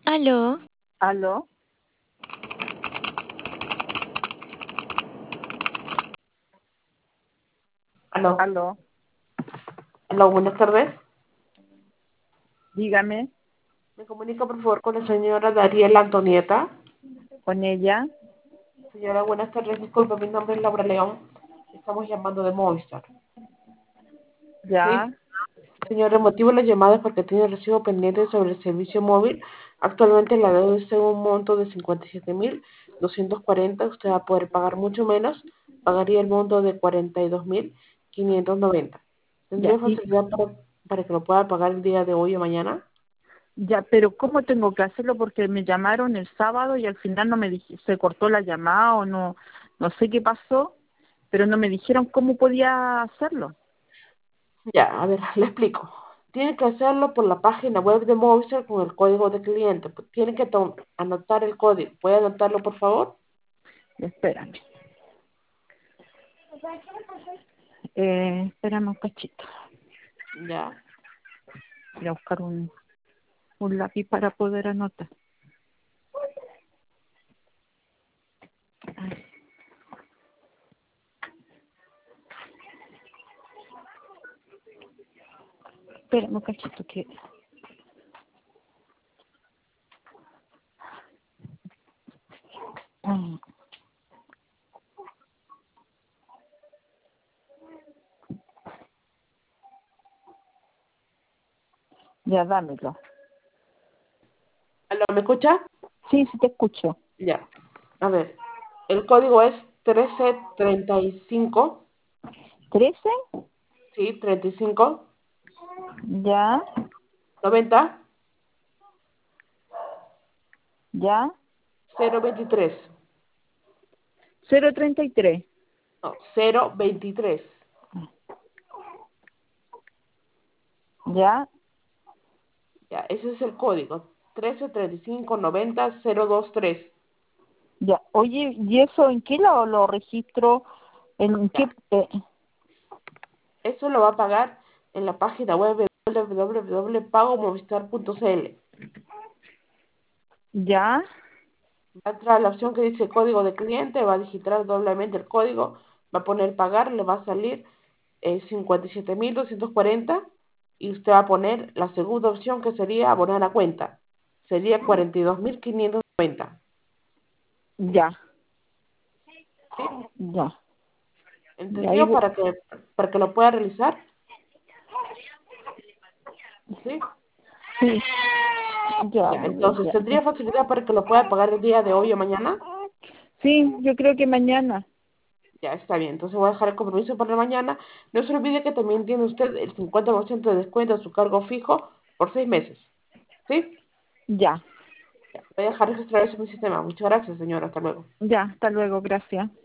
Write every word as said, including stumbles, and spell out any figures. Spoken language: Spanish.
Aló, ¿Aló? Aló, ¿Aló? aló, buenas tardes. Dígame, Me comunica por favor con la señora Dariela Antonieta. con ella. Señora, buenas tardes. Disculpe, mi nombre es Laura León. Estamos llamando de Movistar. Ya, Sí, señora, el motivo de la llamada es porque tiene recibo pendiente sobre el servicio móvil. Actualmente la deuda es en un monto de cincuenta y siete mil doscientos cuarenta. Usted va a poder pagar mucho menos. Pagaría el monto de cuarenta y dos mil quinientos noventa. ya, ¿Tendría y facilidad para, para que lo pueda pagar el día de hoy o mañana? ya, pero ¿cómo tengo que hacerlo? Porque me llamaron el sábado y al final no me dije, se cortó la llamada o no, no sé qué pasó, pero no me dijeron cómo podía hacerlo. Ya, a ver, le explico. Tiene que hacerlo por la página web de Movistar con el código de cliente. Pues tiene que to- anotar el código. ¿Puede anotarlo, por favor? Espérame. Eh, espérame un cachito. Ya. Voy a buscar un, un lápiz para poder anotar. Espérame un cachito que... Mm, ya, dámelo. ¿Aló, me escucha? Sí, sí te escucho. Ya. A ver, el código es trece treinta y cinco. ¿Trece? Sí, treinta y cinco Ya, noventa ya. cero veintitrés. Cero treinta y tres. No, cero veintitrés. Ya, Ya, ese es el código. trece treinta y cinco noventa cero veintitrés. ya. Oye, ¿y eso en qué lo, lo registro? ¿En qué? Ya. eh, Eso lo va a pagar en la página web w w w punto pago movistar punto c l. ya, Va a entrar a la opción que dice código de cliente, va a digitar doblemente el código, va a poner pagar, le va a salir eh, cincuenta y siete mil doscientos cuarenta y usted va a poner la segunda opción que sería abonar a cuenta. Sería cuarenta y dos mil quinientos noventa. ya, ¿Sí? ya. Y ahí, ¿Entendió? Para que, para que lo pueda realizar. ¿Sí? sí, ya, Ya, bebé, entonces, ya, ¿tendría ya. facilidad para que lo pueda pagar el día de hoy o mañana? Sí, yo creo que mañana. Ya está bien, entonces voy a dejar el compromiso para mañana. No se olvide que también tiene usted el cincuenta por ciento de descuento a su cargo fijo por seis meses. ¿Sí? Ya, Ya, voy a dejar registrar eso en mi sistema. Muchas gracias, señora. Hasta luego. ya, hasta luego, gracias.